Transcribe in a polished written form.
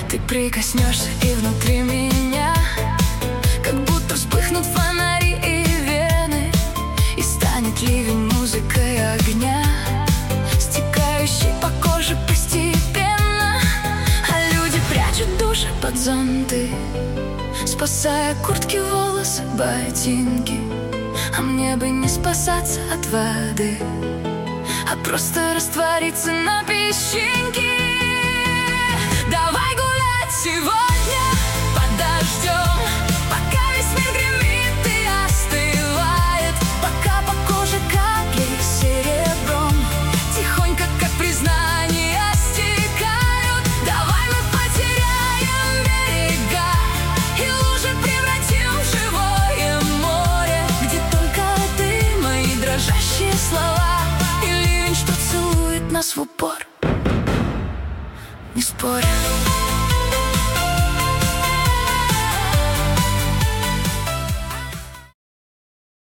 Ты прикоснешься, и внутри меня как будто вспыхнут фонари и вены, и станет ливень музыкой огня, стекающий по коже постепенно. А люди прячут души под зонты, спасая куртки, волосы, ботинки. А мне бы не спасаться от воды, а просто раствориться на песчинке. Давай гулять сегодня под дождем, пока весь мир гремит и остывает, пока по коже капли серебром тихонько, как признание, стекают. Давай мы потеряем берега и лужи превратим в живое море, где только ты, мои дрожащие слова, и ливень, что целует нас в упор. Не споря.